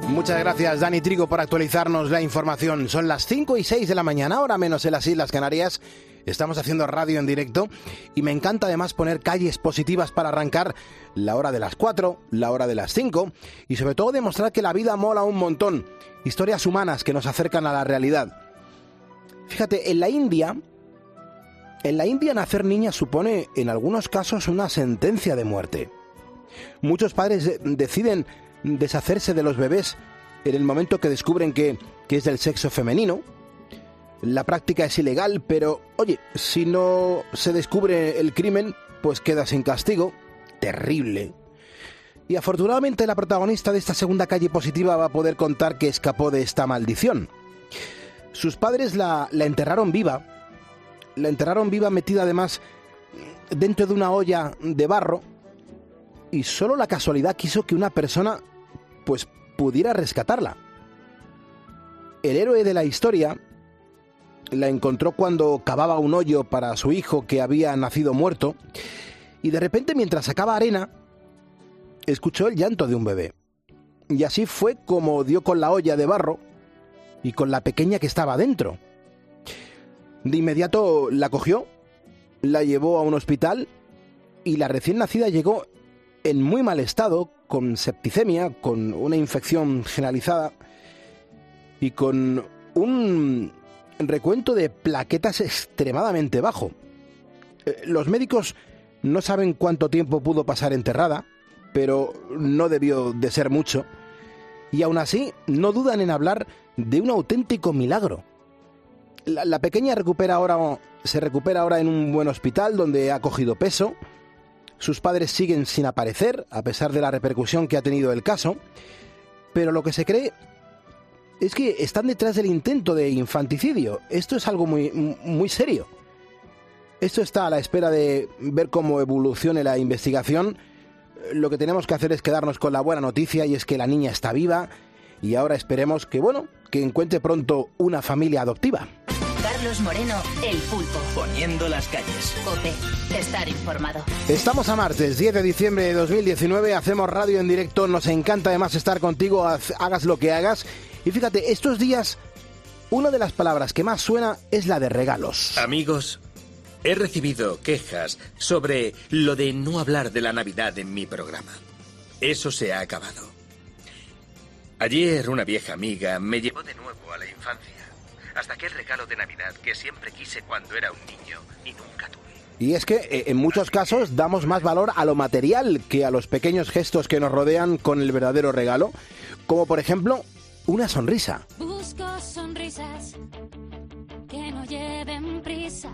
Muchas gracias, Dani Trigo, por actualizarnos la información. Son las 5:06 de la mañana, hora menos en las Islas Canarias. Estamos haciendo radio en directo y me encanta además poner calles positivas para arrancar la hora de las 4, la hora de las 5 y sobre todo demostrar que la vida mola un montón. Historias humanas que nos acercan a la realidad. Fíjate, en la India nacer niña supone en algunos casos una sentencia de muerte. Muchos padres deciden deshacerse de los bebés en el momento que descubren que es del sexo femenino. La práctica es ilegal, pero oye, si no se descubre el crimen, pues queda sin castigo. Terrible. Y afortunadamente la protagonista de esta segunda calle positiva va a poder contar que escapó de esta maldición. Sus padres la enterraron viva. La enterraron viva metida además dentro de una olla de barro. Y solo la casualidad quiso que una persona pues pudiera rescatarla. El héroe de la historia la encontró cuando cavaba un hoyo para su hijo que había nacido muerto y de repente mientras sacaba arena escuchó el llanto de un bebé. Y así fue como dio con la olla de barro y con la pequeña que estaba dentro. De inmediato la cogió, la llevó a un hospital y la recién nacida llegó en muy mal estado, con septicemia, con una infección generalizada y con un recuento de plaquetas extremadamente bajo. Los médicos no saben cuánto tiempo pudo pasar enterrada, pero no debió de ser mucho, y aún así no dudan en hablar de un auténtico milagro. La pequeña se recupera ahora en un buen hospital donde ha cogido peso. Sus padres siguen sin aparecer, a pesar de la repercusión que ha tenido el caso, pero lo que se cree es que están detrás del intento de infanticidio. Esto es algo muy, muy serio. Esto está a la espera de ver cómo evolucione la investigación. Lo que tenemos que hacer es quedarnos con la buena noticia, y es que la niña está viva, y ahora esperemos que encuentre pronto una familia adoptiva. Carlos Moreno, El Pulpo. Poniendo las calles. COPE. Estar informado. Estamos a martes, 10 de diciembre de 2019. Hacemos radio en directo. Nos encanta además estar contigo, hagas lo que hagas. Y fíjate, estos días, una de las palabras que más suena es la de regalos. Amigos, he recibido quejas sobre lo de no hablar de la Navidad en mi programa. Eso se ha acabado. Ayer una vieja amiga me llevó de nuevo a la infancia. Hasta aquel regalo de Navidad que siempre quise cuando era un niño y nunca tuve. Y es que en muchos casos damos más valor a lo material que a los pequeños gestos que nos rodean con el verdadero regalo, como por ejemplo una sonrisa. Busco sonrisas que no lleven prisa,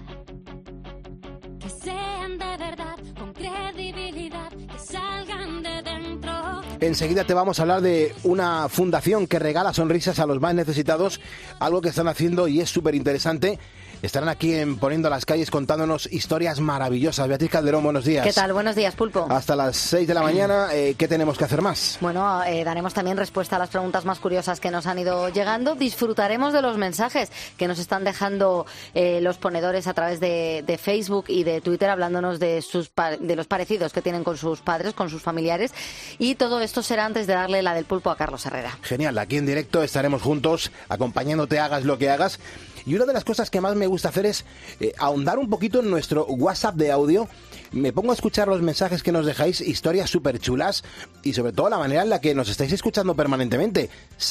que sean de verdad, con credibilidad, que salgan de dentro. Enseguida te vamos a hablar de una fundación que regala sonrisas a los más necesitados, algo que están haciendo y es súper interesante. Estarán aquí en Poniendo las Calles contándonos historias maravillosas. Beatriz Calderón, buenos días. ¿Qué tal? Buenos días, Pulpo. Hasta las 6 de la mañana, ¿qué tenemos que hacer más? Bueno, daremos también respuesta a las preguntas más curiosas que nos han ido llegando. Disfrutaremos de los mensajes que nos están dejando los ponedores a través de Facebook y de Twitter, hablándonos de los parecidos que tienen con sus padres, con sus familiares. Y todo esto será antes de darle la del Pulpo a Carlos Herrera. Genial, aquí en directo estaremos juntos, acompañándote, hagas lo que hagas. Y una de las cosas que más me gusta hacer es ahondar un poquito en nuestro WhatsApp de audio. Me pongo a escuchar los mensajes que nos dejáis, historias súper chulas y sobre todo la manera en la que nos estáis escuchando permanentemente.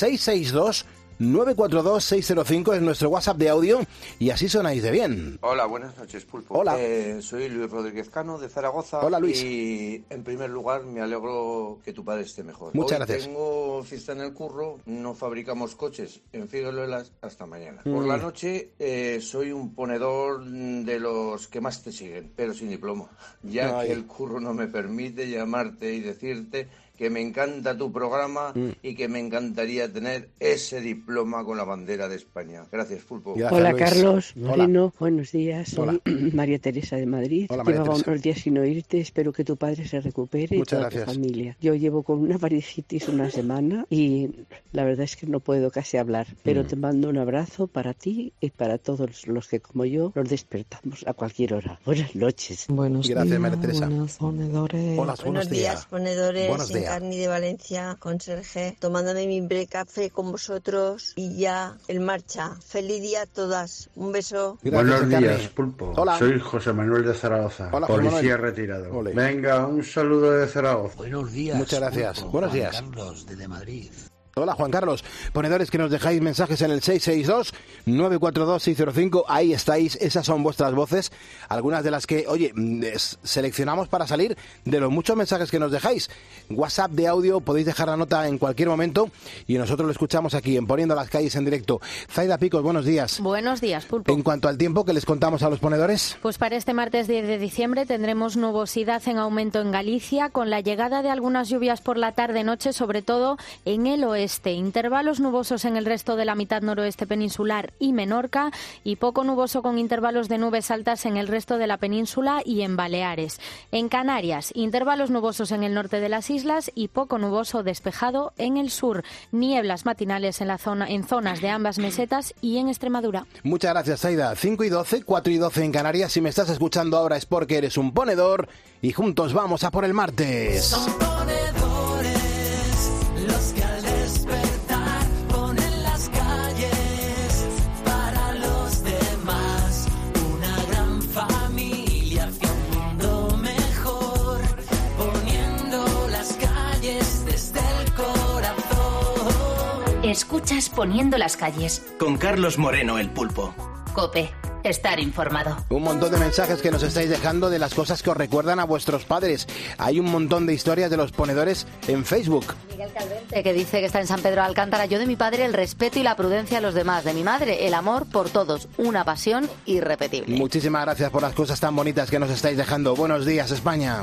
662-942-605 es nuestro WhatsApp de audio y así sonáis de bien. Hola, buenas noches, Pulpo. Hola. Soy Luis Rodríguez Cano, de Zaragoza. Hola, Luis. Y en primer lugar me alegro que tu padre esté mejor. Muchas Hoy gracias. tengo fiesta en el curro, no fabricamos coches en Figueruelas hasta mañana. Por la noche soy un ponedor de los que más te siguen, pero sin diploma, ya que el curro no me permite llamarte y decirte que me encanta tu programa y que me encantaría tener ese diploma con la bandera de España. Gracias, Pulpo. Gracias, Hola, Luis. Carlos. Hola. Moreno, buenos días. Hola. Soy María Teresa de Madrid. Hola, María Llevaba Teresa. unos días sin oírte. Espero que tu padre se recupere Muchas y toda gracias. tu familia. Yo llevo con una varicidad una semana y la verdad es que no puedo casi hablar. Pero te mando un abrazo para ti y para todos los que, como yo, nos despertamos a cualquier hora. Buenas noches. Buenos Gracias, días, María Teresa. buenos ponedores. Hola, buenos días, ponedores. Buenos días. María. Carni de Valencia, conserje, tomándome mi café con vosotros y ya en marcha. Feliz día a todas. Un beso. Buenos Gracias, días, Carni. Pulpo. Hola. Soy José Manuel de Zaragoza, Hola, José policía Manuel. retirado. Ole. Venga, un saludo de Zaragoza. Buenos días. Muchas gracias. Pulpo. Buenos Juan días. Carlos, desde Madrid. Hola, Juan Carlos. Ponedores que nos dejáis mensajes en el 662-942-605. Ahí estáis. Esas son vuestras voces. Algunas de las que, oye, seleccionamos para salir de los muchos mensajes que nos dejáis. WhatsApp de audio, podéis dejar la nota en cualquier momento y nosotros lo escuchamos aquí en Poniendo las Calles en directo. Zaida Picos, buenos días. Buenos días, Pulpo. En cuanto al tiempo que les contamos a los ponedores. Pues para este martes 10 de diciembre tendremos nubosidad en aumento en Galicia, con la llegada de algunas lluvias por la tarde-noche, sobre todo en el oeste. Intervalos nubosos en el resto de la mitad noroeste peninsular y Menorca, y poco nuboso con intervalos de nubes altas en el resto de la península y en Baleares. En Canarias, intervalos nubosos en el norte de las islas y poco nuboso despejado en el sur. Nieblas matinales en zonas de ambas mesetas y en Extremadura. Muchas gracias, Zaida. 5 y 12, 4 y 12 en Canarias. Si me estás escuchando ahora es porque eres un ponedor y juntos vamos a por el martes. Son ponedores los que al despertar ponen las calles para los demás. Una gran familia hacia un mundo mejor, poniendo las calles desde el corazón. Escuchas Poniendo las Calles. Con Carlos Moreno, el Pulpo. COPE. Estar informado. Un montón de mensajes que nos estáis dejando de las cosas que os recuerdan a vuestros padres. Hay un montón de historias de los ponedores en Facebook. Miguel Calvente, que dice que está en San Pedro de Alcántara. Yo de mi padre el respeto y la prudencia a los demás. De mi madre el amor por todos. Una pasión irrepetible. Muchísimas gracias por las cosas tan bonitas que nos estáis dejando. Buenos días, España.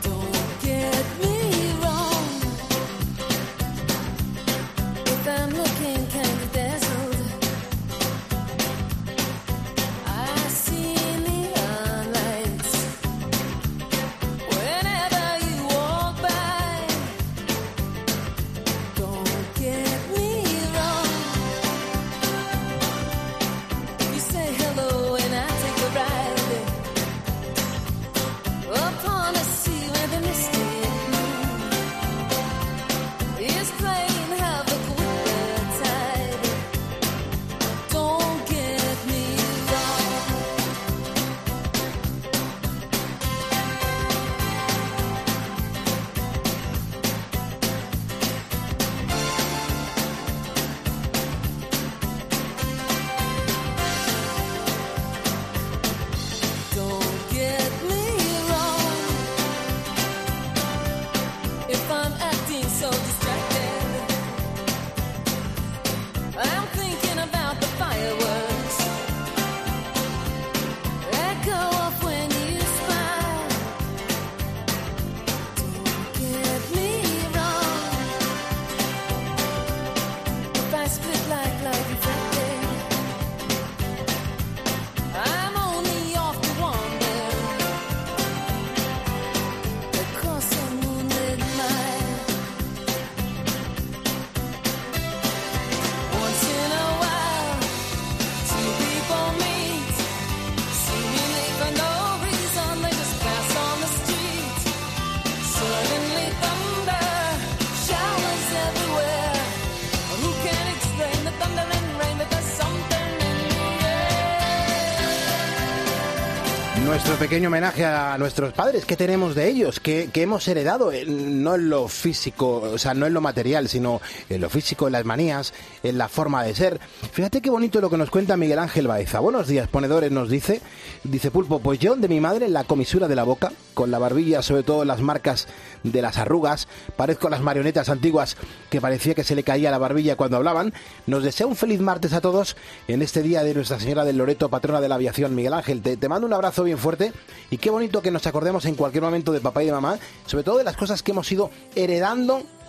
Nuestro pequeño homenaje a nuestros padres. ¿Qué tenemos de ellos? ¿Qué hemos heredado? No en lo físico, o sea, no en lo material, sino en lo físico, en las manías, en la forma de ser. Fíjate qué bonito lo que nos cuenta Miguel Ángel Baeza. Buenos días, ponedores, nos dice Pulpo, pues yo de mi madre la comisura de la boca, con la barbilla, sobre todo las marcas de las arrugas, parezco las marionetas antiguas que parecía que se le caía la barbilla cuando hablaban. Nos desea un feliz martes a todos en este día de Nuestra Señora del Loreto, patrona de la aviación. Miguel Ángel, te mando un abrazo bien fuerte y qué bonito que nos acordemos en cualquier momento de papá y de mamá, sobre todo de las cosas que hemos ido heredando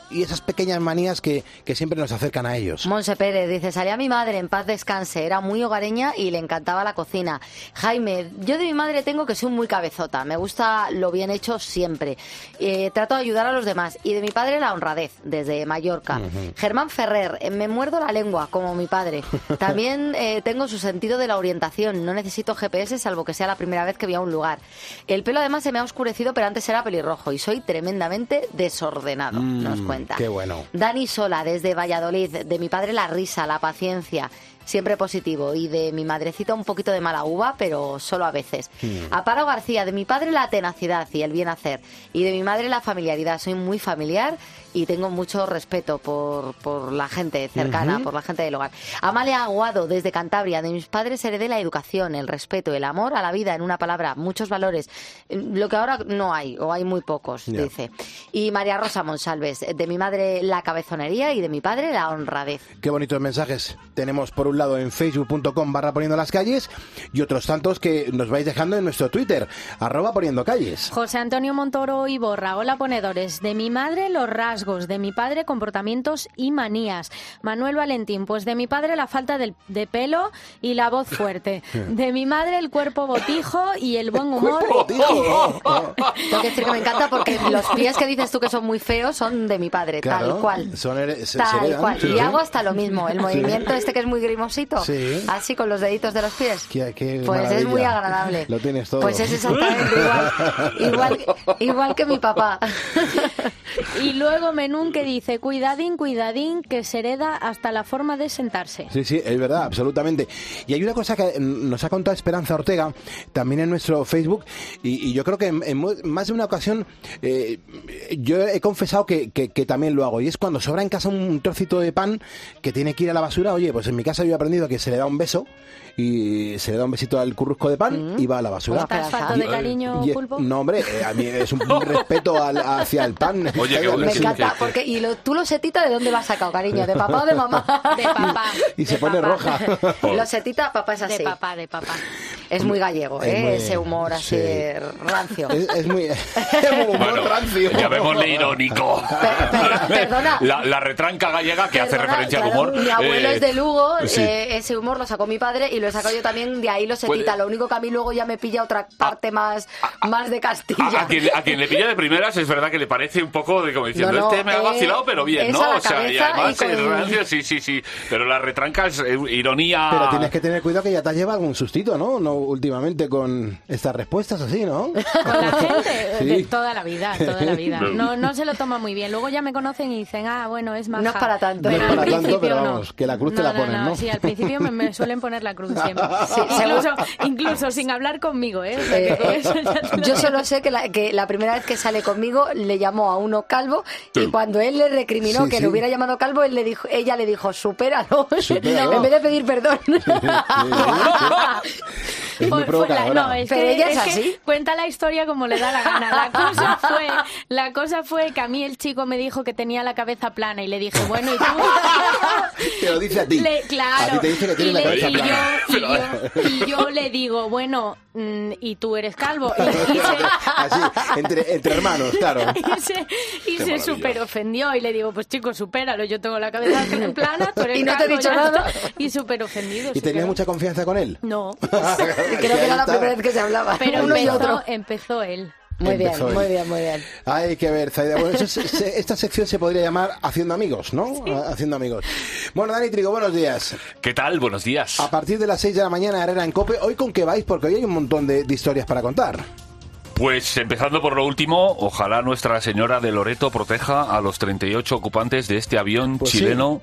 y esas pequeñas manías que siempre nos acercan a ellos. Monse Pérez dice, salía mi madre, en paz descanse, era muy hogareña y le encantaba la cocina. Jaime, yo de mi madre tengo que soy muy cabezota, me gusta lo bien hecho siempre. Trato de ayudar a los demás. Y de mi padre la honradez, desde Mallorca. Germán Ferrer, me muerdo la lengua, como mi padre. También tengo su sentido de la orientación, no necesito GPS salvo que sea la primera vez que voy a un lugar. El pelo además se me ha oscurecido, pero antes era pelirrojo y soy tremendamente desordenado, nos cuenta. Qué bueno. Dani Sola, desde Valladolid, de mi padre la risa, la paciencia, siempre positivo, y de mi madrecita un poquito de mala uva, pero solo a veces. Amparo García, de mi padre la tenacidad y el bien hacer, y de mi madre la familiaridad, soy muy familiar y tengo mucho respeto por la gente cercana, por la gente del hogar. Amalia Aguado, desde Cantabria, de mis padres heredé la educación, el respeto, el amor a la vida, en una palabra, muchos valores, lo que ahora no hay, o hay muy pocos, dice. Y María Rosa Monsalves, de mi madre la cabezonería y de mi padre la honradez. Qué bonitos mensajes tenemos por un lado en facebook.com/poniendo las calles y otros tantos que nos vais dejando en nuestro Twitter, @poniendo calles. José Antonio Montoro Iborra, hola ponedores, de mi madre los rasgos, de mi padre comportamientos y manías. Manuel Valentín, pues de mi padre la falta de pelo y la voz fuerte. De mi madre el cuerpo botijo y el buen humor. Tengo que decir que me encanta porque los pies que dices tú que son muy feos son de mi padre, Claro, tal cual. se Tal heredan, cual. sí, Y sí. hago hasta lo mismo, el movimiento este que es muy grimosito, Sí. así con los deditos de los pies. Qué Pues maravilla. es muy agradable. Lo tienes todo. Pues es exactamente igual que mi papá. Y luego Menún que dice, cuidadín, que se hereda hasta la forma de sentarse. Sí, sí, es verdad, absolutamente. Y hay una cosa que nos ha contado Esperanza Ortega, también en nuestro Facebook, y yo creo que en más de una ocasión yo he confesado que también lo hago, y es cuando sobra en casa un trocito de pan que tiene que ir a la basura. Oye, pues en mi casa yo he aprendido que se le da un beso, y se le da un besito al currusco de pan y va a la basura. ¿Estás falto de cariño, Pulpo? No, hombre, a mí es un respeto hacia el pan. Oye, qué Me encanta, porque tú lo setita, ¿de dónde lo has sacado, cariño? ¿De papá o de mamá? De papá. Y se pone roja. Lo setita, papá es así. De papá. Es muy gallego, Es muy- ese humor así rancio. Es muy humor rancio. Llamémosle irónico. Perdona. La retranca gallega que hace Perdona, referencia claro, al humor. Mi abuelo es de Lugo, sí. ese humor lo sacó mi padre y lo he sacado yo también, de ahí lo setita. Lo único que a mí luego ya me pilla otra parte más de Castilla. A quien le pilla de primeras es verdad que le parece un poco de como diciendo, No, este me ha vacilado, pero bien, es ¿no? a la O sea, y cabeza además y con- es rancio, sí. Pero la retranca es ironía. Pero tienes que tener cuidado que ya te lleva algún sustito, ¿no? No últimamente con estas respuestas así, ¿no? Con la gente Sí. de toda la vida. No se lo toma muy bien. Luego ya me conocen y dicen, bueno, es maja. No es para tanto. No es Pero al para tanto, principio pero no. vamos, que la cruz te la ponen, ¿no? Sí, al principio me suelen poner la cruz siempre. Sí, incluso sin hablar conmigo, ¿eh? O sea, que con eso ya te lo Yo digo. solo sé que la primera vez que sale conmigo le llamó a uno calvo y cuando él le recriminó Sí, que sí. le hubiera llamado calvo, ella le dijo, supéralo, Supéralo. en vez de pedir perdón. Es muy provocadora. No, es Pero que, ella es que así. cuenta la historia como le da la gana. La cosa fue que a mí el chico me dijo que tenía la cabeza plana y le dije, bueno, ¿y tú? Te lo dice a ti. Claro. A ti te dice que tienes la cabeza plana. Y yo le digo, bueno, y tú eres calvo. Así, entre hermanos, claro. Y se súper ofendió y le digo, pues chico, supéralo, yo tengo la cabeza plana, tú eres Y no te he calvo, dicho ya nada. está. Y súper ofendido. ¿Y tenías mucha confianza con él? No, Creo que era la primera vez que se hablaba. pero uno y otro. empezó él. Muy bien, Empezó él. muy bien, muy bien. Hay que ver, Zaida. Bueno, esta sección se podría llamar Haciendo Amigos, ¿no? Haciendo Amigos. Bueno, Dani Trigo, buenos días. ¿Qué tal? Buenos días. A partir de las 6 de la mañana, Herrera en COPE. ¿Hoy con qué vais? Porque hoy hay un montón de historias para contar. Pues empezando por lo último, ojalá Nuestra Señora de Loreto proteja a los 38 ocupantes de este avión Pues sí. chileno.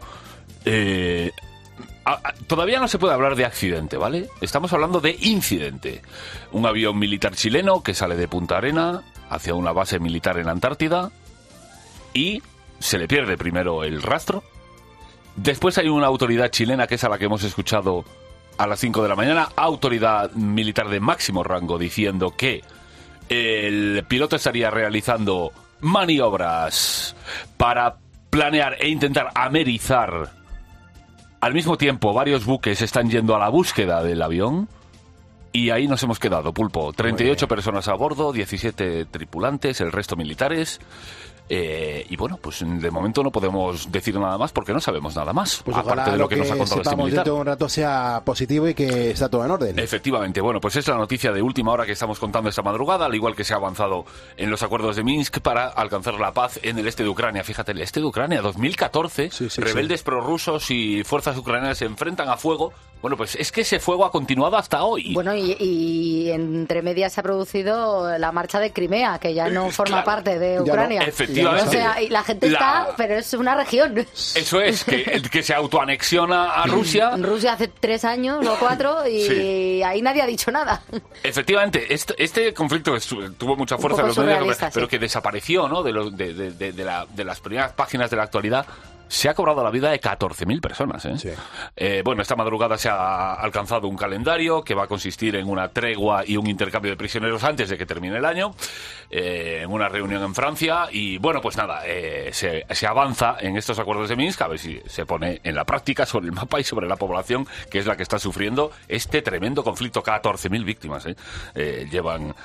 Todavía no se puede hablar de accidente, ¿vale? Estamos hablando de incidente. Un avión militar chileno que sale de Punta Arena hacia una base militar en Antártida y se le pierde primero el rastro. Después hay una autoridad chilena, que es a la que hemos escuchado a las 5 de la mañana, autoridad militar de máximo rango, diciendo que el piloto estaría realizando maniobras para planear e intentar amerizar. Al mismo tiempo, varios buques están yendo a la búsqueda del avión y ahí nos hemos quedado, Pulpo. 38 personas a bordo, 17 tripulantes, el resto militares. Y bueno, pues de momento no podemos decir nada más porque no sabemos nada más, pues aparte de lo que nos ha contado este militar. Dentro de un rato sea positivo y que está todo en orden. Efectivamente, bueno, pues es la noticia de última hora que estamos contando esta madrugada, al igual que se ha avanzado en los acuerdos de Minsk para alcanzar la paz en el este de Ucrania. Fíjate, el este de Ucrania, 2014, rebeldes prorrusos y fuerzas ucranianas se enfrentan a fuego. Bueno, pues es que ese fuego ha continuado hasta hoy. Bueno, y entre medias se ha producido la marcha de Crimea, que ya no forma parte de Ucrania. No, efectivamente. O sea, y la gente está, pero es una región. Eso es, que se autoanexiona a Rusia. Rusia hace 3 años o 4 y ahí nadie ha dicho nada. Efectivamente, este conflicto tuvo mucha fuerza en los medios, pero que desapareció, ¿no? de las primeras páginas de la actualidad. Se ha cobrado la vida de 14.000 personas, ¿eh? Sí. Bueno, esta madrugada se ha alcanzado un calendario que va a consistir en una tregua y un intercambio de prisioneros antes de que termine el año, en una reunión en Francia, y bueno, pues nada, se avanza en estos acuerdos de Minsk, a ver si se pone en la práctica sobre el mapa y sobre la población, que es la que está sufriendo este tremendo conflicto. 14.000 víctimas, llevan...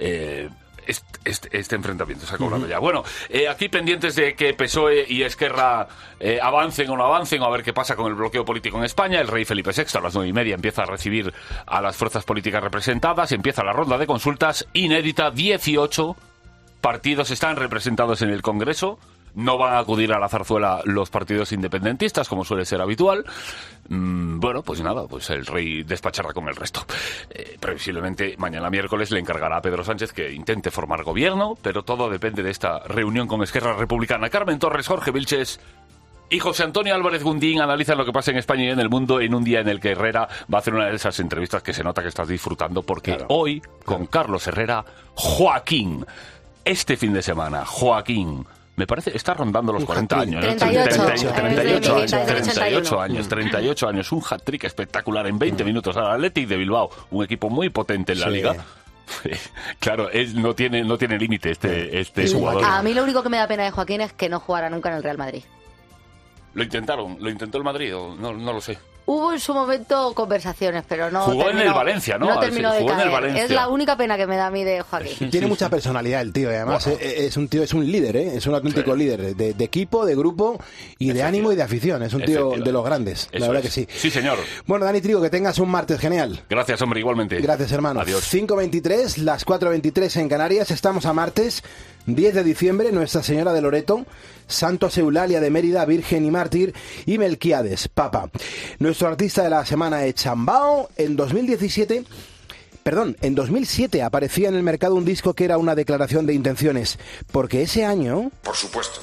Este enfrentamiento se ha cobrado ya. Bueno, aquí pendientes de que PSOE y Esquerra avancen o no avancen, o a ver qué pasa con el bloqueo político en España. El rey Felipe VI a las 9:30 empieza a recibir a las fuerzas políticas representadas, empieza la ronda de consultas inédita. 18 partidos están representados en el Congreso. No van a acudir a la zarzuela los partidos independentistas, como suele ser habitual. Bueno, pues nada, pues el rey despachará con el resto. Previsiblemente mañana miércoles le encargará a Pedro Sánchez que intente formar gobierno, pero todo depende de esta reunión con Esquerra Republicana. Carmen Torres, Jorge Vilches y José Antonio Álvarez Gundín analizan lo que pasa en España y en el mundo en un día en el que Herrera va a hacer una de esas entrevistas que se nota que estás disfrutando, porque hoy, con Carlos Herrera, Joaquín, este fin de semana, Joaquín... Me parece, está rondando los 40 años. 38 años. Un hat-trick espectacular en 20 minutos al Athletic de Bilbao, un equipo muy potente en la liga. Claro, no tiene límite este jugador. A mí lo único que me da pena de Joaquín es que no jugara nunca en el Real Madrid. ¿Lo intentó el Madrid o no lo sé? Hubo en su momento conversaciones, pero no jugó terminó, en el Valencia, ¿no? No terminó de jugó caer. En el Valencia. Es la única pena que me da a mí de Joaquín. Tiene mucha personalidad el tío, y además es un líder, es un auténtico líder de equipo, de grupo y de ánimo y de afición. Es un tío de los grandes, la verdad que sí. Sí, señor. Bueno, Dani Trigo, que tengas un martes genial. Gracias, hombre, igualmente. Gracias, hermano. Adiós. 5:23, las 4:23 en Canarias. Estamos a martes 10 de diciembre, Nuestra Señora de Loreto, Santos Eulalia de Mérida, Virgen y Mártir, y Melquiades, Papa. Nuestro artista de la semana es Chambao. En 2007 aparecía en el mercado un disco que era una declaración de intenciones, porque ese año... Por supuesto.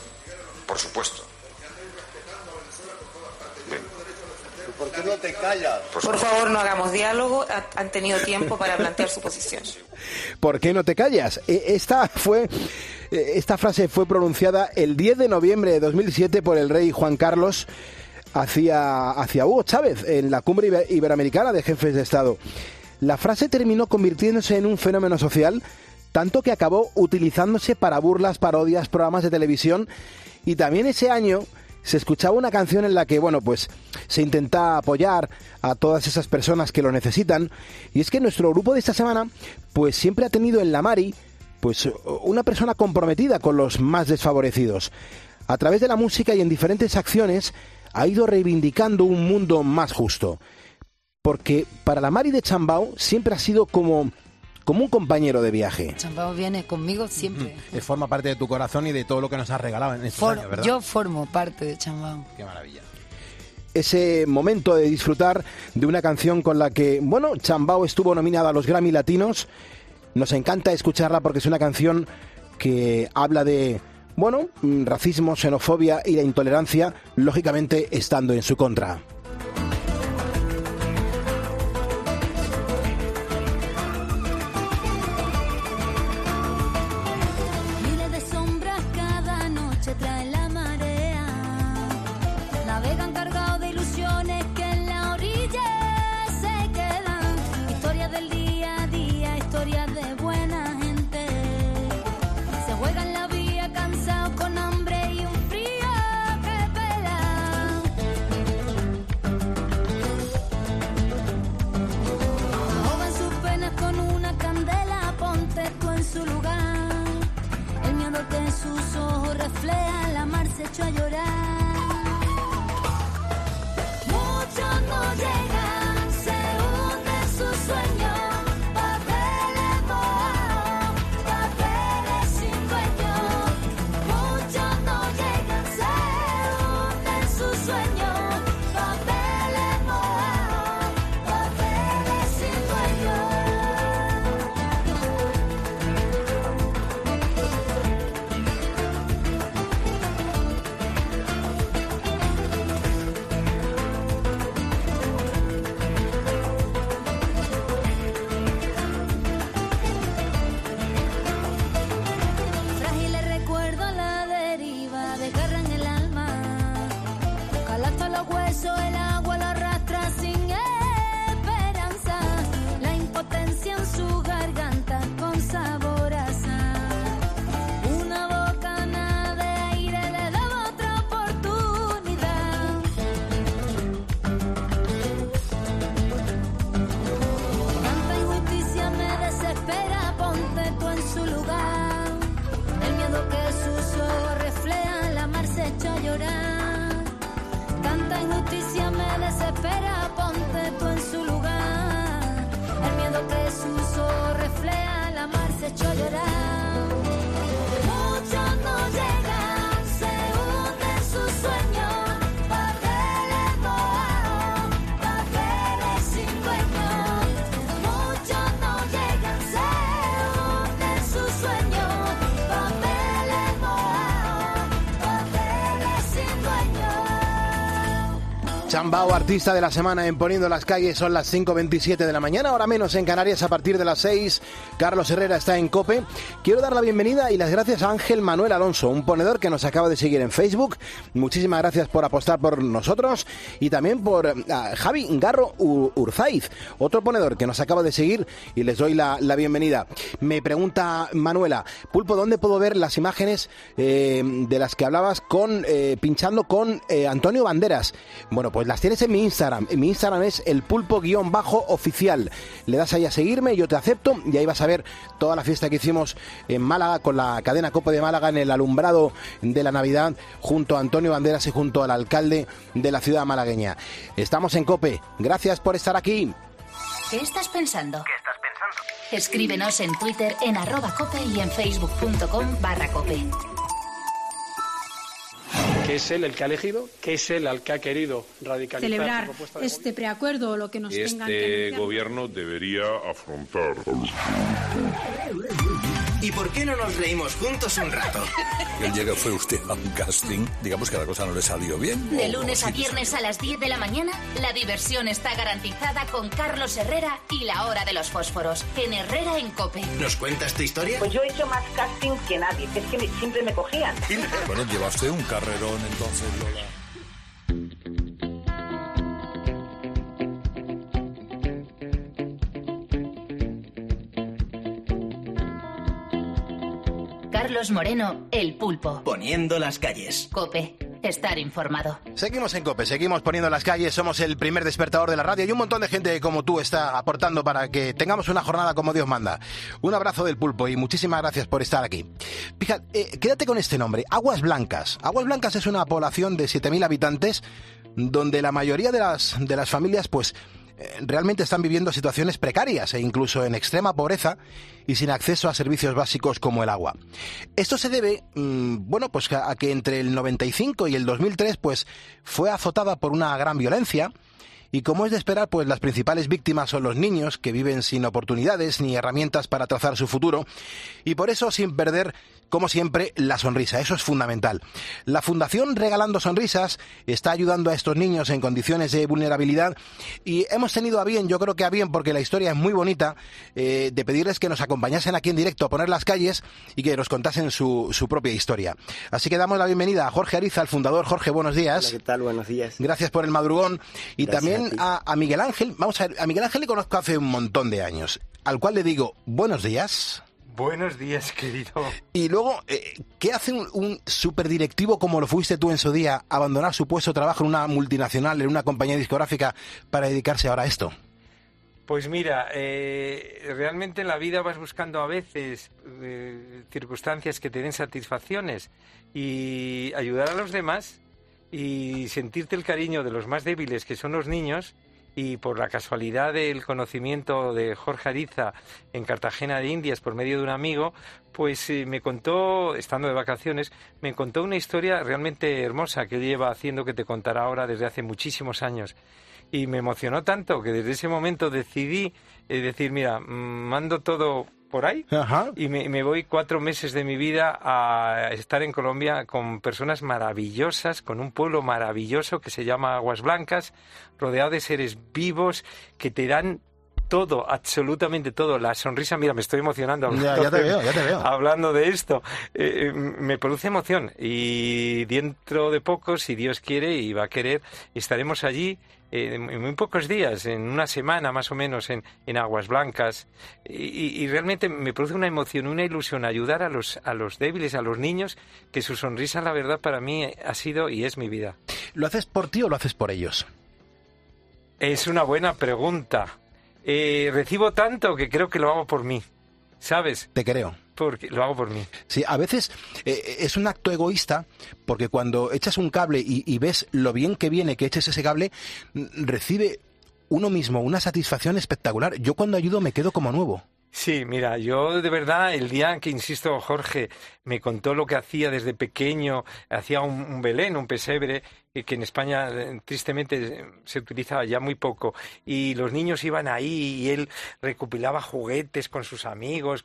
¿Por qué no te callas? Por favor, no hagamos diálogo. Han tenido tiempo para plantear su posición. ¿Por qué no te callas? Esta frase fue pronunciada el 10 de noviembre de 2007 por el rey Juan Carlos hacia Hugo Chávez en la cumbre iberoamericana de jefes de Estado. La frase terminó convirtiéndose en un fenómeno social, tanto que acabó utilizándose para burlas, parodias, programas de televisión, y también ese año se escuchaba una canción en la que, bueno, pues se intenta apoyar a todas esas personas que lo necesitan. Y es que nuestro grupo de esta semana, pues siempre ha tenido en la Mari, pues una persona comprometida con los más desfavorecidos. A través de la música y en diferentes acciones ha ido reivindicando un mundo más justo. Porque para la Mari de Chambao siempre ha sido como un compañero de viaje. Chambao viene conmigo siempre. Forma parte de tu corazón y de todo lo que nos has regalado en estos años, ¿verdad? Yo formo parte de Chambao. Qué maravilla. Ese momento de disfrutar de una canción con la que, bueno, Chambao estuvo nominada a los Grammy Latinos. Nos encanta escucharla porque es una canción que habla de, bueno, racismo, xenofobia y la intolerancia, lógicamente estando en su contra. los huesos, el agua lo arrastra sin esperanza. La impotencia en su garganta con sabor a sal. Una bocanada de aire le da otra oportunidad. Tanta injusticia me desespera, ponte tú en su lugar. El miedo que sus ojos reflejan, la mar se echó a llorar. Tanta injusticia me desespera, ponte tú en su lugar. El miedo que sus ojos reflejan, la mar se echó a llorar. Muchos no llegan, se hunden sus sueños, papeles mojados, papeles sin dueño. Muchos no llegan, se hunden sus sueños, papeles mojados, papeles sin dueño. Chambao, artista de la semana en Poniendo las Calles, son las 5:27 de la mañana, ahora menos en Canarias, a partir de las 6. Carlos Herrera está en COPE. Quiero dar la bienvenida y las gracias a Ángel Manuel Alonso, un ponedor que nos acaba de seguir en Facebook. Muchísimas gracias por apostar por nosotros, y también por Javi Garro Urzaiz, otro ponedor que nos acaba de seguir, y les doy la bienvenida. Me pregunta Manuela: Pulpo, ¿dónde puedo ver las imágenes de las que hablabas pinchando con Antonio Banderas? Bueno, pues las tienes en mi Instagram. Mi Instagram es el pulpo_oficial. Le das ahí a seguirme, yo te acepto, y ahí vas a ver toda la fiesta que hicimos en Málaga con la cadena COPE de Málaga en el alumbrado de la Navidad, junto a Antonio Banderas y junto al alcalde de la ciudad malagueña. Estamos en COPE. Gracias por estar aquí. ¿Qué estás pensando? Escríbenos en Twitter en @cope y en facebook.com/cope. Que es él el que ha elegido, que es él el que ha querido radicalizar celebrar su propuesta de este preacuerdo o lo que nos tengan que Este anunciar. gobierno debería afrontar. ¿Y por qué no nos reímos juntos un rato? El día que fue usted a un casting, digamos que la cosa no le salió bien. De lunes a viernes a las 10 de la mañana, la diversión está garantizada con Carlos Herrera y la hora de los fósforos, en Herrera en COPE. ¿Nos cuentas tu historia? Pues yo he hecho más casting que nadie, es que siempre me cogían. Bueno, lleva usted un carrerón entonces, Lola. Carlos Moreno, El Pulpo. Poniendo las calles. COPE. Estar informado. Seguimos en COPE, seguimos poniendo las calles, somos el primer despertador de la radio y un montón de gente como tú está aportando para que tengamos una jornada como Dios manda. Un abrazo del Pulpo y muchísimas gracias por estar aquí. Fíjate, quédate con este nombre, Aguas Blancas. Aguas Blancas es una población de 7.000 habitantes donde la mayoría de las familias pues realmente están viviendo situaciones precarias e incluso en extrema pobreza y sin acceso a servicios básicos como el agua. Esto se debe, pues a que entre el 95 y el 2003 pues fue azotada por una gran violencia. Y como es de esperar, pues las principales víctimas son los niños, que viven sin oportunidades ni herramientas para trazar su futuro, y por eso sin perder, como siempre, la sonrisa. Eso es fundamental. La Fundación Regalando Sonrisas está ayudando a estos niños en condiciones de vulnerabilidad, y hemos tenido a bien, yo creo que a bien, porque la historia es muy bonita, de pedirles que nos acompañasen aquí en directo a poner las calles y que nos contasen su propia historia. Así que damos la bienvenida a Jorge Ariza, el fundador. Jorge, buenos días. Hola, ¿qué tal? Buenos días. Gracias por el madrugón. Y Gracias también a Miguel Ángel. Vamos a ver, a Miguel Ángel le conozco hace un montón de años, al cual le digo buenos días. Buenos días, querido. Y luego, ¿qué hace un superdirectivo como lo fuiste tú en su día, abandonar su puesto de trabajo en una multinacional, en una compañía discográfica, para dedicarse ahora a esto? Pues mira, realmente en la vida vas buscando a veces circunstancias que te den satisfacciones, y ayudar a los demás y sentirte el cariño de los más débiles, que son los niños. Y por la casualidad del conocimiento de Jorge Ariza en Cartagena de Indias por medio de un amigo, pues me contó, estando de vacaciones, me contó una historia realmente hermosa que él lleva haciendo, que te contará ahora desde hace muchísimos años. Y me emocionó tanto que desde ese momento decidí decir, mira, mando todo por ahí. Ajá. Y me voy 4 meses de mi vida a estar en Colombia con personas maravillosas, con un pueblo maravilloso que se llama Aguas Blancas, rodeado de seres vivos que te dan todo, absolutamente todo. La sonrisa, mira, me estoy emocionando Ya te veo. hablando de esto. Me produce emoción y dentro de poco, si Dios quiere y va a querer, estaremos allí en muy pocos días, en una semana más o menos, en Aguas Blancas. Y realmente me produce una emoción, una ilusión ayudar a los débiles, a los niños, que su sonrisa, la verdad, para mí ha sido y es mi vida. ¿Lo haces por ti o lo haces por ellos? Es una buena pregunta. Recibo tanto que creo que lo hago por mí, ¿sabes? Te creo. Porque lo hago por mí. Sí, a veces es un acto egoísta, porque cuando echas un cable y ves lo bien que viene que eches ese cable, recibe uno mismo una satisfacción espectacular. Yo cuando ayudo me quedo como nuevo. Sí, mira, yo de verdad, el día que, insisto, Jorge me contó lo que hacía desde pequeño, hacía un Belén, un pesebre, que en España tristemente se utiliza ya muy poco, y los niños iban ahí y él recopilaba juguetes con sus amigos,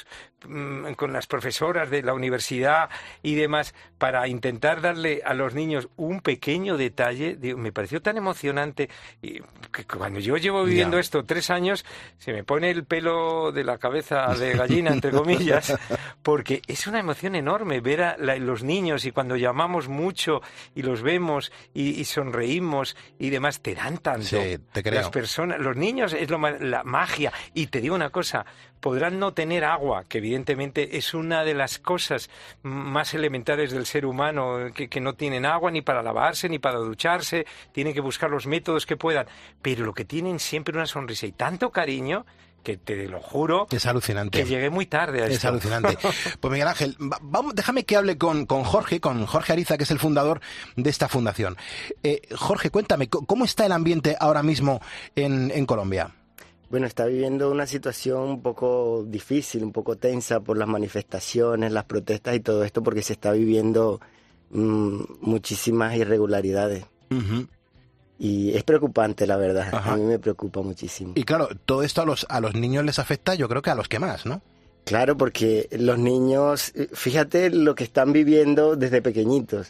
con las profesoras de la universidad y demás, para intentar darle a los niños un pequeño detalle. Me pareció tan emocionante que cuando yo llevo viviendo esto 3 años, se me pone el pelo de la cabeza de gallina, entre comillas, porque es una emoción enorme ver a los niños, y cuando llamamos mucho y los vemos y sonreímos y demás, te dan tanto. Sí, te creo. Las personas, los niños es la magia. Y te digo una cosa, podrán no tener agua, que evidentemente es una de las cosas más elementales del ser humano, que no tienen agua ni para lavarse ni para ducharse, tienen que buscar los métodos que puedan, pero lo que tienen siempre una sonrisa y tanto cariño, que te lo juro, es alucinante. Que llegué muy tarde a esto. Es alucinante. Pues Miguel Ángel, déjame que hable con Jorge Ariza, que es el fundador de esta fundación. Jorge, cuéntame, ¿cómo está el ambiente ahora mismo en Colombia? Bueno, está viviendo una situación un poco difícil, un poco tensa por las manifestaciones, las protestas y todo esto, porque se está viviendo muchísimas irregularidades. Uh-huh. Y es preocupante, la verdad. Ajá. A mí me preocupa muchísimo. Y claro, todo esto a los niños les afecta, yo creo que a los que más, ¿no? Claro, porque los niños, fíjate lo que están viviendo desde pequeñitos.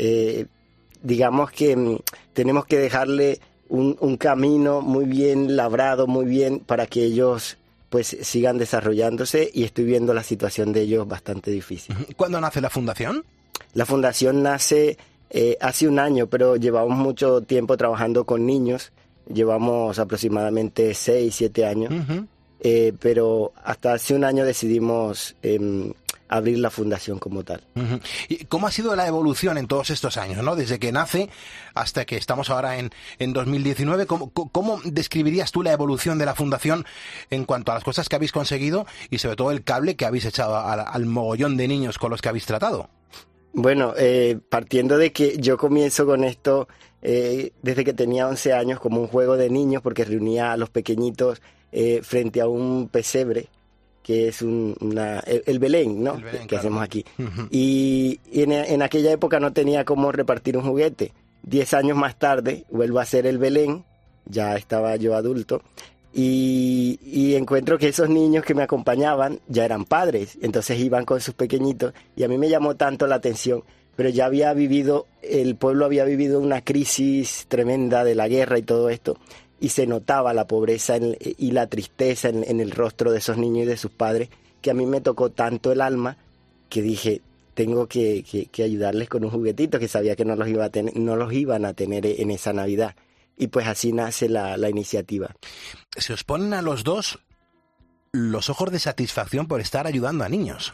Digamos que tenemos que dejarle un camino muy bien labrado, muy bien, para que ellos pues sigan desarrollándose, y estoy viendo la situación de ellos bastante difícil. ¿Cuándo nace la fundación? La fundación nace hace un año, pero llevamos mucho tiempo trabajando con niños. Llevamos aproximadamente 6, 7 años. Uh-huh. Pero hasta hace un año decidimos abrir la fundación como tal. Uh-huh. ¿Y cómo ha sido la evolución en todos estos años, ¿no? Desde que nace hasta que estamos ahora en 2019. ¿Cómo describirías tú la evolución de la fundación en cuanto a las cosas que habéis conseguido y sobre todo el cable que habéis echado al mogollón de niños con los que habéis tratado? Bueno, partiendo de que yo comienzo con esto desde que tenía 11 años como un juego de niños, porque reunía a los pequeñitos frente a un pesebre, que es el Belén, ¿no? El Belén, que claro. Hacemos aquí. Uh-huh. Y en aquella época no tenía cómo repartir un juguete. 10 años más tarde vuelvo a hacer el Belén, ya estaba yo adulto, y encuentro que esos niños que me acompañaban ya eran padres, entonces iban con sus pequeñitos, y a mí me llamó tanto la atención, pero ya el pueblo había vivido una crisis tremenda de la guerra y todo esto, y se notaba la pobreza y la tristeza en el rostro de esos niños y de sus padres, que a mí me tocó tanto el alma, que dije, tengo que ayudarles con un juguetito, que sabía que no los iban a tener en esa Navidad. Y pues así nace la iniciativa. Se os ponen a los dos los ojos de satisfacción por estar ayudando a niños.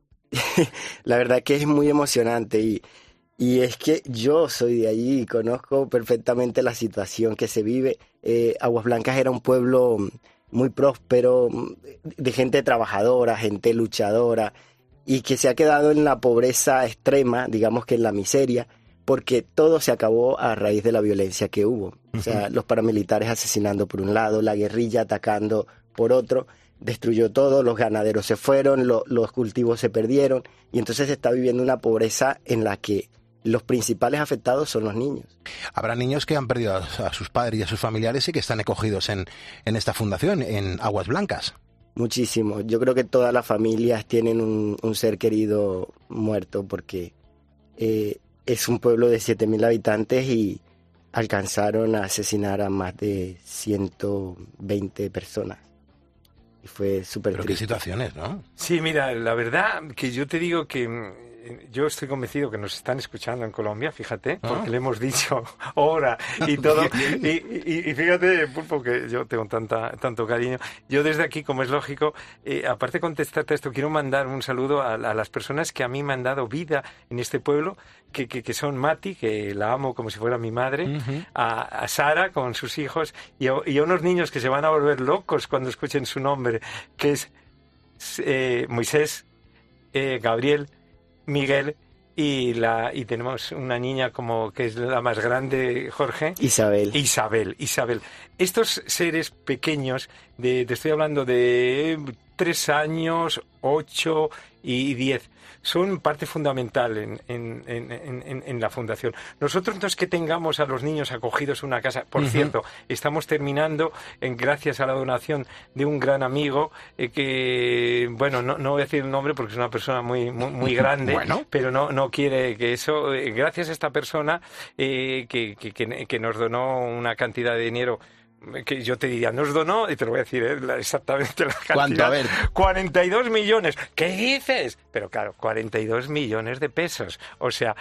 La verdad que es muy emocionante y es que yo soy de allí y conozco perfectamente la situación que se vive. Aguas Blancas era un pueblo muy próspero, de gente trabajadora, gente luchadora, y que se ha quedado en la pobreza extrema, digamos que en la miseria, porque todo se acabó a raíz de la violencia que hubo. O sea, los paramilitares asesinando por un lado, la guerrilla atacando por otro, destruyó todo, los ganaderos se fueron, los cultivos se perdieron, y entonces se está viviendo una pobreza en la que los principales afectados son los niños. Habrá niños que han perdido a sus padres y a sus familiares y que están acogidos en esta fundación, en Aguas Blancas. Muchísimo. Yo creo que todas las familias tienen un ser querido muerto, porque es un pueblo de 7.000 habitantes y alcanzaron a asesinar a más de 120 personas. Y fue súper Pero triste. qué situaciones, ¿no? Sí, mira, la verdad que yo te digo que yo estoy convencido que nos están escuchando en Colombia, fíjate, porque le hemos dicho hora y todo. Y fíjate, Pulpo, que yo tengo tanto cariño. Yo desde aquí, como es lógico, aparte de contestarte esto, quiero mandar un saludo a las personas que a mí me han dado vida en este pueblo, que son Mati, que la amo como si fuera mi madre, a Sara con sus hijos y a unos niños que se van a volver locos cuando escuchen su nombre, que es Moisés, Gabriel, Miguel y tenemos una niña como que es la más grande, Jorge. Isabel. Estos seres pequeños, te estoy hablando de 3 años, 8 y 10, son parte fundamental en la fundación. Nosotros no es que tengamos a los niños acogidos en una casa. Por cierto, estamos terminando, gracias a la donación de un gran amigo, que, bueno, no voy a decir el nombre porque es una persona muy grande, bueno, pero no quiere que eso. Gracias a esta persona que nos donó una cantidad de dinero, que yo te diría, nos donó, y te lo voy a decir exactamente la cantidad. ¿Cuánto? A ver. 42 millones. ¿Qué dices? Pero claro, 42 millones de pesos. O sea,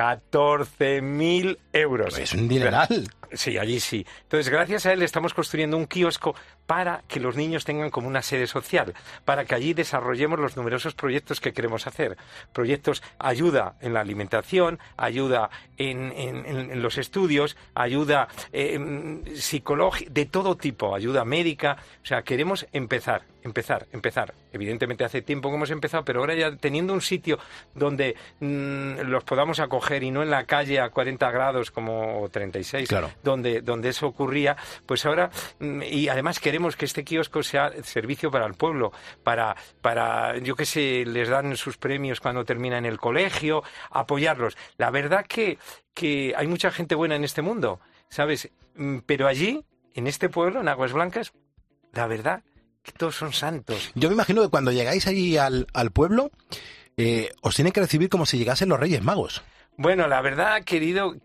14.000 euros. Es un dineral. Sí, allí sí. Entonces, gracias a él estamos construyendo un kiosco para que los niños tengan como una sede social, para que allí desarrollemos los numerosos proyectos que queremos hacer. Proyectos, ayuda en la alimentación, ayuda en los estudios, ayuda psicológica, de todo tipo, ayuda médica. O sea, queremos empezar. Evidentemente hace tiempo que hemos empezado, pero ahora ya teniendo un sitio donde los podamos acoger y no en la calle a 40 grados como 36, claro, donde eso ocurría, pues ahora, y además queremos que este kiosco sea servicio para el pueblo, para yo qué sé, les dan sus premios cuando terminan el colegio, apoyarlos. La verdad que hay mucha gente buena en este mundo, ¿sabes? Pero allí, en este pueblo, en Aguas Blancas, la verdad que todos son santos. Yo me imagino que cuando llegáis allí al pueblo, os tienen que recibir como si llegasen los Reyes Magos. Bueno, la verdad, querido,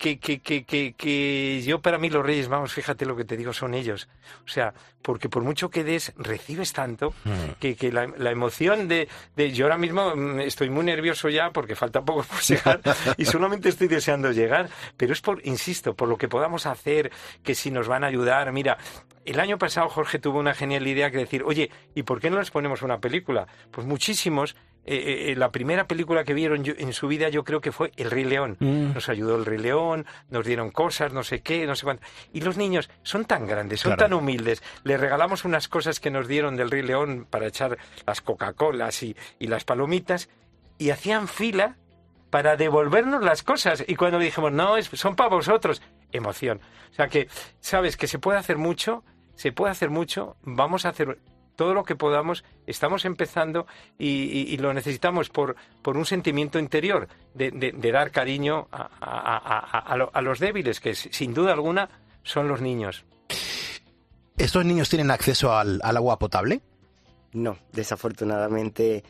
que yo, para mí los Reyes Magos, fíjate lo que te digo, son ellos. O sea, porque por mucho que des, recibes tanto, que la emoción de yo ahora mismo estoy muy nervioso ya porque falta poco por llegar y solamente estoy deseando llegar, pero es insisto, por lo que podamos hacer, que si nos van a ayudar. Mira, el año pasado Jorge tuvo una genial idea que decir, oye, ¿y por qué no les ponemos una película? Pues muchísimos. La primera película que vieron en su vida yo creo que fue El Rey León. Nos ayudó El Rey León, nos dieron cosas, no sé qué, no sé cuánto. Y los niños son tan grandes, son tan humildes. Les regalamos unas cosas que nos dieron del Rey León para echar las Coca-Colas y las palomitas, y hacían fila para devolvernos las cosas. Y cuando le dijimos, no, son para vosotros, emoción. O sea que, sabes, que se puede hacer mucho, vamos a hacer todo lo que podamos, estamos empezando y lo necesitamos por un sentimiento interior de dar cariño a los débiles, que sin duda alguna son los niños. ¿Estos niños tienen acceso al agua potable? No, desafortunadamente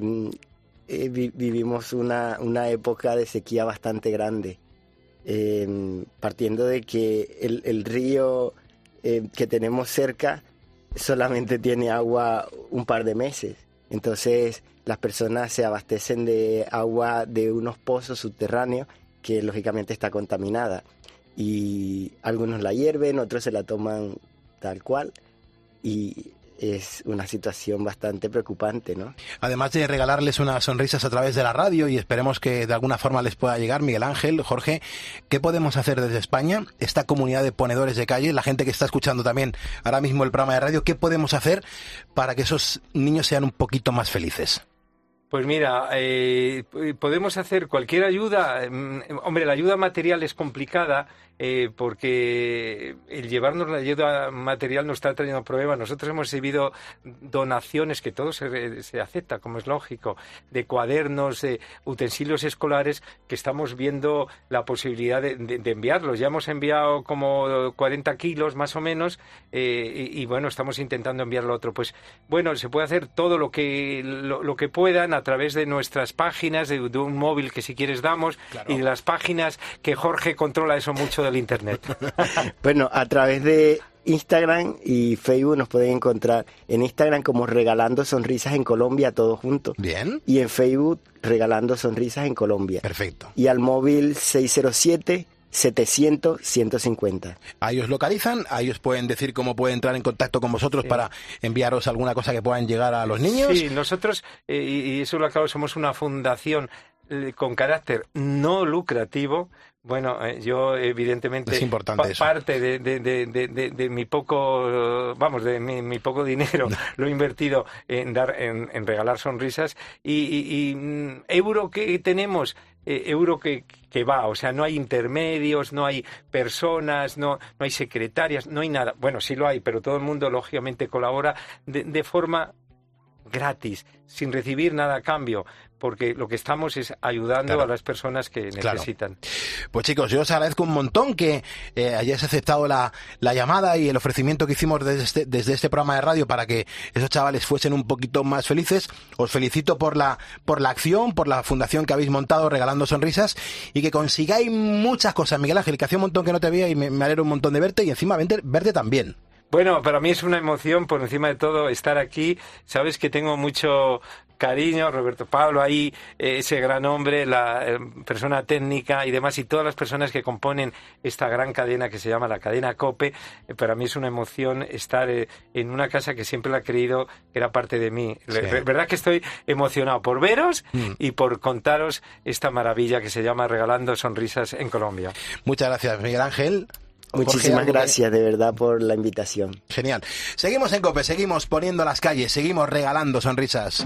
vivimos una época de sequía bastante grande, partiendo de que el río que tenemos cerca solamente tiene agua un par de meses. Entonces las personas se abastecen de agua de unos pozos subterráneos que lógicamente está contaminada. Y algunos la hierven, otros se la toman tal cual. Y es una situación bastante preocupante, ¿no? Además de regalarles unas sonrisas a través de la radio, y esperemos que de alguna forma les pueda llegar, Miguel Ángel, Jorge, ¿qué podemos hacer desde España? Esta comunidad de ponedores de calle, la gente que está escuchando también ahora mismo el programa de radio, ¿qué podemos hacer para que esos niños sean un poquito más felices? Pues mira, podemos hacer cualquier ayuda. Hombre, la ayuda material es complicada porque el llevarnos la ayuda material nos está trayendo problemas. Nosotros hemos recibido donaciones, que todo se acepta, como es lógico, de cuadernos, de utensilios escolares, que estamos viendo la posibilidad de enviarlos. Ya hemos enviado como 40 kilos más o menos y bueno, estamos intentando enviarlo otro. Pues bueno, se puede hacer todo lo que puedan a través de nuestras páginas, de un móvil que si quieres damos, y de las páginas que Jorge controla eso mucho del Internet. Bueno, a través de Instagram y Facebook nos pueden encontrar en Instagram como Regalando Sonrisas en Colombia, todo junto. Bien. Y en Facebook Regalando Sonrisas en Colombia. Perfecto. Y al móvil 607-700-150. Ahí os localizan, ahí os pueden decir cómo pueden entrar en contacto con vosotros para enviaros alguna cosa que puedan llegar a los niños. Sí, nosotros, y eso lo acabo, somos una fundación con carácter no lucrativo. Bueno, yo evidentemente es importante eso. Parte de mi poco, de mi poco dinero lo he invertido en regalar sonrisas y euro que tenemos, euro que va, o sea, no hay intermedios, no hay personas, no hay secretarias, no hay nada. Bueno, sí lo hay, pero todo el mundo lógicamente colabora de forma gratis, sin recibir nada a cambio, porque lo que estamos es ayudando a las personas que necesitan. Pues chicos, yo os agradezco un montón que hayáis aceptado la llamada y el ofrecimiento que hicimos desde este programa de radio para que esos chavales fuesen un poquito más felices. Os felicito por la acción, por la fundación que habéis montado Regalando Sonrisas, y que consigáis muchas cosas. Miguel Ángel, que hacía un montón que no te veía y me alegro un montón de verte, y encima verte también. Bueno, para mí es una emoción, por encima de todo, estar aquí. Sabes que tengo mucho cariño, Roberto Pablo ahí, ese gran hombre, la persona técnica y demás, y todas las personas que componen esta gran cadena que se llama la cadena COPE. Para mí es una emoción estar en una casa que siempre la he creído que era parte de mí. Sí. Verdad que estoy emocionado por veros y por contaros esta maravilla que se llama Regalando Sonrisas en Colombia. Muchas gracias, Miguel Ángel. Muchísimas gracias, de verdad, por la invitación. Genial. Seguimos en COPE, seguimos poniendo las calles, seguimos regalando sonrisas.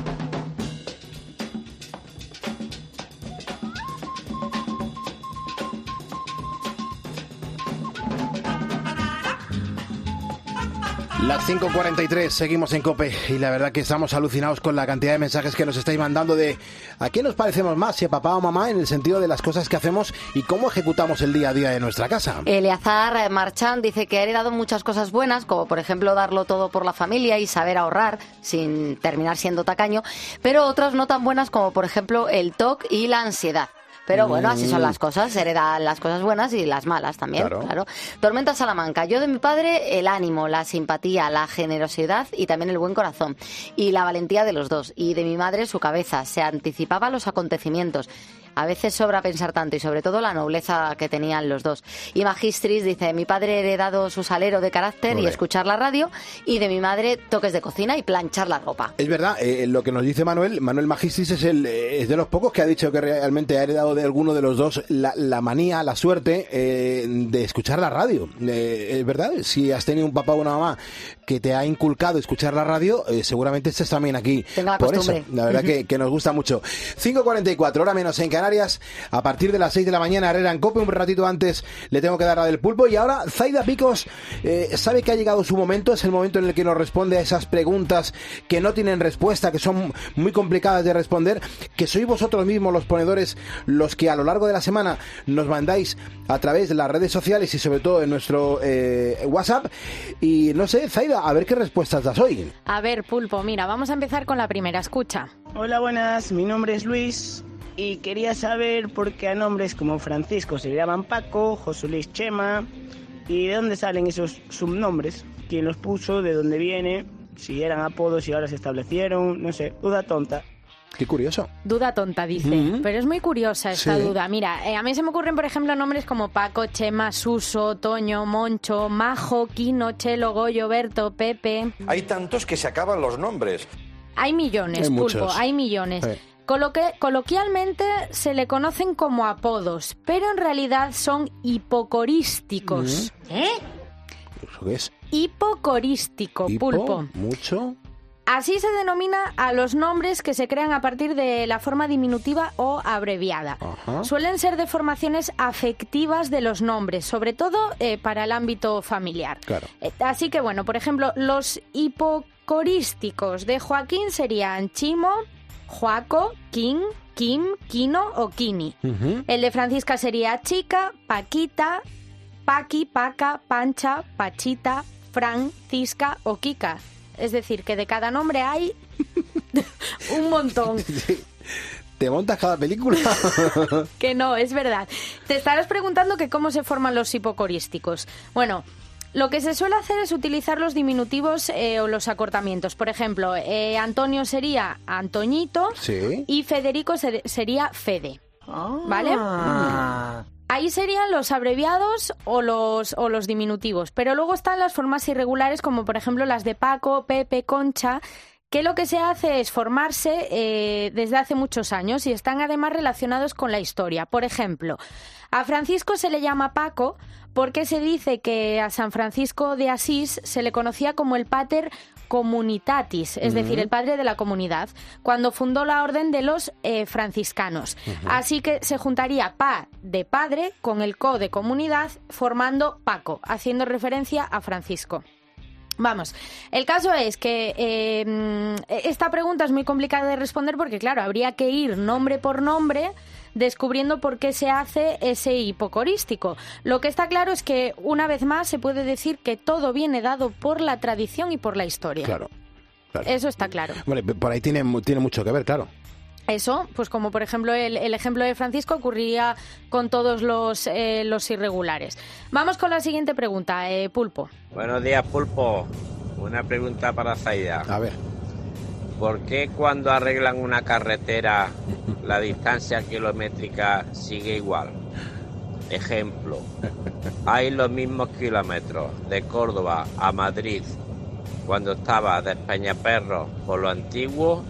Las 5:43, seguimos en COPE, y la verdad que estamos alucinados con la cantidad de mensajes que nos estáis mandando de a qué nos parecemos más, si a papá o mamá, en el sentido de las cosas que hacemos y cómo ejecutamos el día a día de nuestra casa. Eleazar Marchán dice que ha heredado muchas cosas buenas, como por ejemplo darlo todo por la familia y saber ahorrar sin terminar siendo tacaño, pero otras no tan buenas, como por ejemplo el TOC y la ansiedad. Pero bueno, así son las cosas, heredan las cosas buenas y las malas también, claro. Tormenta Salamanca, yo de mi padre el ánimo, la simpatía, la generosidad y también el buen corazón y la valentía de los dos, y de mi madre su cabeza, se anticipaba a los acontecimientos. A veces sobra pensar tanto, y sobre todo la nobleza que tenían los dos. Y Magistris dice, mi padre ha heredado su salero de carácter y escuchar la radio, y de mi madre toques de cocina y planchar la ropa. Es verdad, lo que nos dice Manuel Magistris es de los pocos que ha dicho que realmente ha heredado de alguno de los dos la manía, la suerte de escuchar la radio. Es verdad, si has tenido un papá o una mamá que te ha inculcado escuchar la radio, seguramente estés también aquí. Tenga la por costumbre. Eso, la verdad que nos gusta mucho. 5:44, hora menos en Canarias, a partir de las 6 de la mañana, Herrera en COPE. Un ratito antes le tengo que dar la del pulpo, y ahora Zaida Picos sabe que ha llegado su momento, es el momento en el que nos responde a esas preguntas que no tienen respuesta, que son muy complicadas de responder, que sois vosotros mismos los ponedores los que a lo largo de la semana nos mandáis a través de las redes sociales y sobre todo en nuestro WhatsApp. Y no sé, Zaida, a ver qué respuestas das hoy. A ver, Pulpo, mira, vamos a empezar con la primera, escucha. Hola, buenas, mi nombre es Luis y quería saber por qué a nombres como Francisco se le llaman Paco, José Luis Chema, y de dónde salen esos subnombres, quién los puso, de dónde viene, si eran apodos y ahora se establecieron, no sé, duda tonta. Qué curioso. Duda tonta, dice. Pero es muy curiosa esta duda. Mira, a mí se me ocurren, por ejemplo, nombres como Paco, Chema, Suso, Toño, Moncho, Majo, Quino, Chelo, Goyo, Berto, Pepe. Hay tantos que se acaban los nombres. Hay millones, Pulpo, hay millones. Coloquialmente se le conocen como apodos, pero en realidad son hipocorísticos. ¿Eso qué es? Hipocorístico, Pulpo. Mucho. Así se denomina a los nombres que se crean a partir de la forma diminutiva o abreviada. Ajá. Suelen ser deformaciones afectivas de los nombres, sobre todo para el ámbito familiar. Claro. Así que, bueno, por ejemplo, los hipocorísticos de Joaquín serían Chimo, Joaco, Kim, Quino o Kini. El de Francisca sería Chica, Paquita, Paqui, Paca, Pancha, Pachita, Fran, Cisca o Kika. Es decir, que de cada nombre hay un montón. Sí. ¿Te montas cada película? Que no, es verdad. Te estarás preguntando que cómo se forman los hipocorísticos. Bueno, lo que se suele hacer es utilizar los diminutivos o los acortamientos. Por ejemplo, Antonio sería Antoñito, sí, y Federico sería Fede. ¿Vale? Ahí serían los abreviados o los diminutivos. Pero luego están las formas irregulares, como por ejemplo las de Paco, Pepe, Concha, que lo que se hace es formarse desde hace muchos años y están además relacionados con la historia. Por ejemplo, a Francisco se le llama Paco porque se dice que a San Francisco de Asís se le conocía como el Pater Communitatis, es decir, el padre de la comunidad, cuando fundó la orden de los franciscanos. Así que se juntaría Pa de padre con el Co de comunidad, formando Paco, haciendo referencia a Francisco. Vamos, el caso es que esta pregunta es muy complicada de responder porque, claro, habría que ir nombre por nombre descubriendo por qué se hace ese hipocorístico. Lo que está claro es que, una vez más, se puede decir que todo viene dado por la tradición y por la historia. Claro. Eso está claro. Bueno, por ahí tiene mucho que ver, claro. Eso, pues como por ejemplo el ejemplo de Francisco ocurriría con todos los irregulares. Vamos con la siguiente pregunta, Pulpo. Buenos días, Pulpo. Una pregunta para Zaida. A ver. ¿Por qué cuando arreglan una carretera la distancia kilométrica sigue igual? Ejemplo, hay los mismos kilómetros de Córdoba a Madrid cuando estaba de Peñaperros por lo antiguo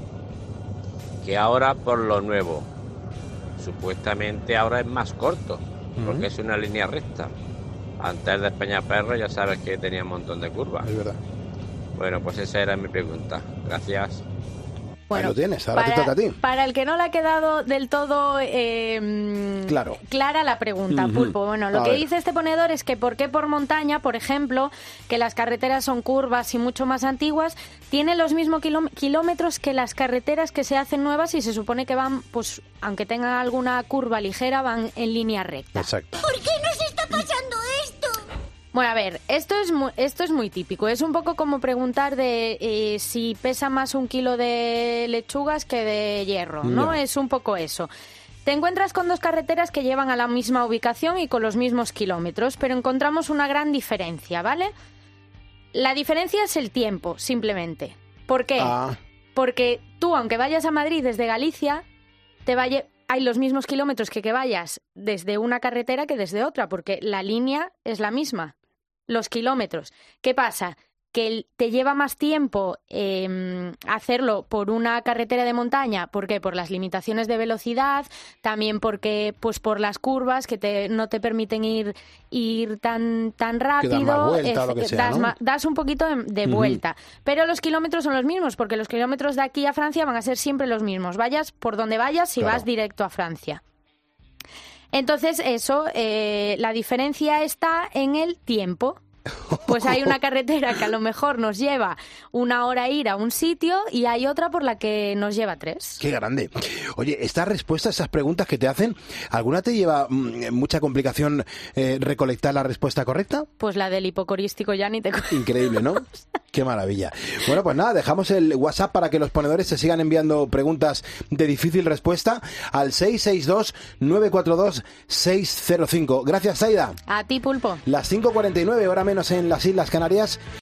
que ahora por lo nuevo. Supuestamente ahora es más corto, porque es una línea recta. Antes de Peñaperros ya sabes que tenía un montón de curvas. Es verdad. Bueno, pues esa era mi pregunta. Gracias. Bueno, ahí lo tienes, ahora te toca a ti. Para el que no le ha quedado del todo clara la pregunta, Pulpo. Bueno, lo que dice este ponedor es que por qué por montaña, por ejemplo, que las carreteras son curvas y mucho más antiguas, tienen los mismos kilómetros que las carreteras que se hacen nuevas y se supone que van, pues, aunque tengan alguna curva ligera, van en línea recta. Exacto. ¿Por qué nos está pasando esto? Bueno, a ver, esto es muy típico. Es un poco como preguntar de si pesa más un kilo de lechugas que de hierro, ¿no? No. Es un poco eso. Te encuentras con dos carreteras que llevan a la misma ubicación y con los mismos kilómetros, pero encontramos una gran diferencia, ¿vale? La diferencia es el tiempo, simplemente. ¿Por qué? Porque tú, aunque vayas a Madrid desde Galicia, hay los mismos kilómetros que vayas desde una carretera que desde otra, porque la línea es la misma. Los kilómetros. ¿Qué pasa? Que te lleva más tiempo hacerlo por una carretera de montaña. ¿Por qué? Por las limitaciones de velocidad, también porque pues por las curvas que no te permiten ir tan rápido. Que das más vuelta, lo que sea, ¿no? Das un poquito de vuelta. Pero los kilómetros son los mismos, porque los kilómetros de aquí a Francia van a ser siempre los mismos. Vayas por donde vayas si vas directo a Francia. Entonces, eso, la diferencia está en el tiempo. Pues hay una carretera que a lo mejor nos lleva 1 hora ir a un sitio y hay otra por la que nos lleva 3. ¡Qué grande! Oye, estas respuestas, esas preguntas que te hacen, ¿alguna te lleva mucha complicación recolectar la respuesta correcta? Pues la del hipocorístico ya ni te cuento. Increíble, ¿no? ¡Qué maravilla! Bueno, pues nada, dejamos el WhatsApp para que los ponedores se sigan enviando preguntas de difícil respuesta al 662-942-605. Gracias, Zaida. A ti, Pulpo. Las 5:49, hora menos en las Islas Canarias.